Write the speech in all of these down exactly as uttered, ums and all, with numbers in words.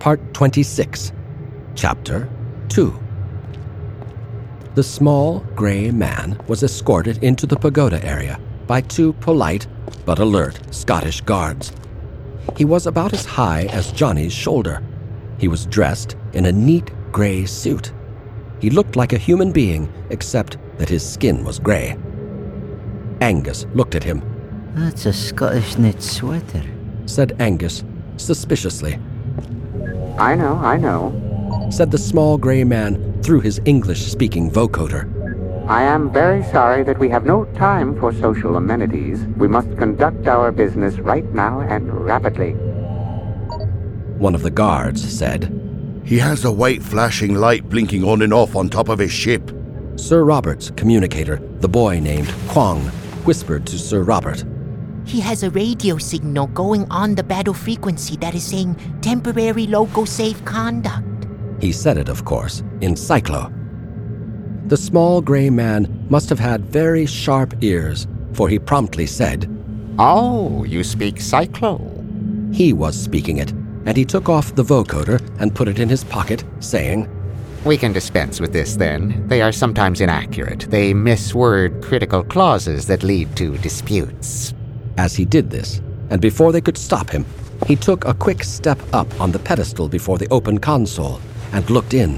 Part twenty-six, Chapter two. The small, gray man was escorted into the pagoda area by two polite but alert Scottish guards. He was about as high as Johnny's shoulder. He was dressed in a neat gray suit. He looked like a human being, except that his skin was gray. Angus looked at him. "That's a Scottish knit sweater," said Angus, suspiciously. I know, I know, said the small gray man through his English-speaking vocoder. I am very sorry that we have no time for social amenities. We must conduct our business right now and rapidly. One of the guards said, He has a white flashing light blinking on and off on top of his ship. Sir Robert's communicator, the boy named Kwong, whispered to Sir Robert. He has a radio signal going on the battle frequency that is saying temporary local safe conduct. He said it, of course, in Cyclo. The small gray man must have had very sharp ears, for he promptly said, Oh, you speak Cyclo. He was speaking it, and he took off the vocoder and put it in his pocket, saying, We can dispense with this, then. They are sometimes inaccurate. They misword critical clauses that lead to disputes. As he did this, and before they could stop him, he took a quick step up on the pedestal before the open console and looked in.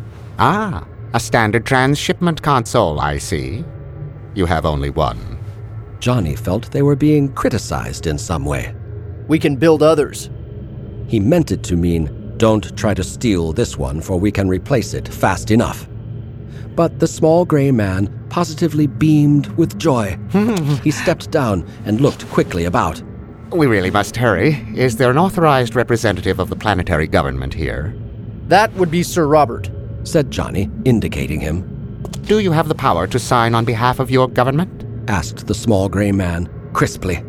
Ah, a standard transshipment console, I see. You have only one. Johnny felt they were being criticized in some way. We can build others. He meant it to mean, don't try to steal this one, for we can replace it fast enough. But the small gray man positively beamed with joy. He stepped down and looked quickly about. We really must hurry. Is there an authorized representative of the planetary government here? That would be Sir Robert, said Johnny, indicating him. Do you have the power to sign on behalf of your government? Asked the small gray man crisply.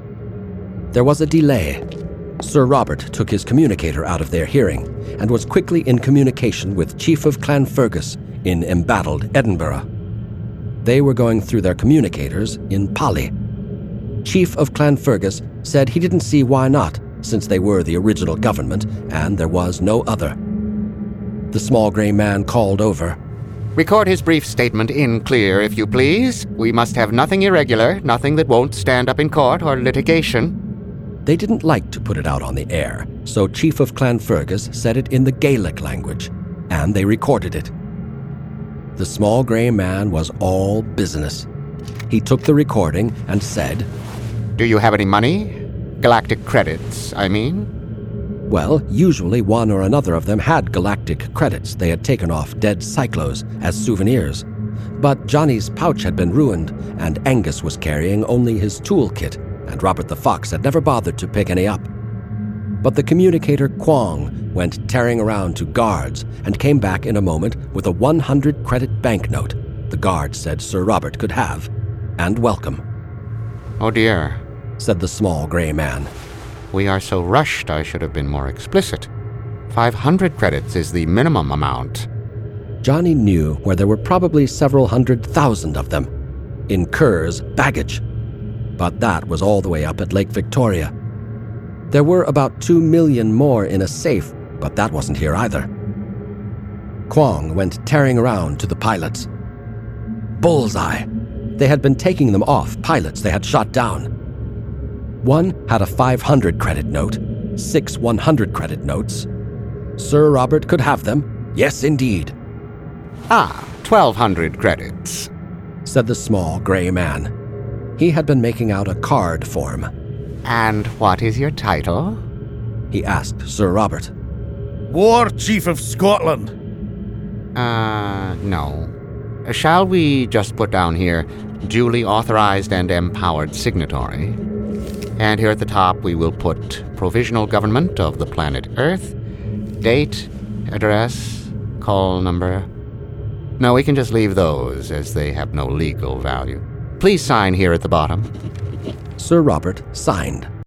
There was a delay. Sir Robert took his communicator out of their hearing and was quickly in communication with Chief of Clanfergus in embattled Edinburgh. They were going through their communicators in Pali. Chief of Clanfergus said he didn't see why not, since they were the original government and there was no other. The small gray man called over. Record his brief statement in clear, if you please. We must have nothing irregular, nothing that won't stand up in court or litigation. They didn't like to put it out on the air, so Chief of Clanfergus said it in the Gaelic language, and they recorded it. The small gray man was all business. He took the recording and said, Do you have any money? Galactic credits, I mean? Well, usually one or another of them had galactic credits they had taken off dead Cyclos as souvenirs. But Johnny's pouch had been ruined, and Angus was carrying only his toolkit, and Robert the Fox had never bothered to pick any up. But the communicator Kwong went tearing around to guards and came back in a moment with a one hundred credit banknote the guard said Sir Robert could have, and welcome. Oh dear, said the small gray man. We are so rushed I should have been more explicit. Five hundred credits is the minimum amount. Johnny knew where there were probably several hundred thousand of them, in Kerr's baggage. But that was all the way up at Lake Victoria. There were about two million more in a safe, but that wasn't here either. Kwong went tearing around to the pilots. Bullseye! They had been taking them off pilots they had shot down. One had a five hundred credit note, six one hundred credit notes. Sir Robert could have them, yes indeed. Ah, twelve hundred credits, said the small gray man. He had been making out a card form. And what is your title? He asked Sir Robert. War Chief of Scotland. Uh, no. Shall we just put down here, duly authorized and empowered signatory? And here at the top we will put provisional government of the planet Earth, date, address, call number. No, we can just leave those as they have no legal value. Please sign here at the bottom. Sir Robert signed.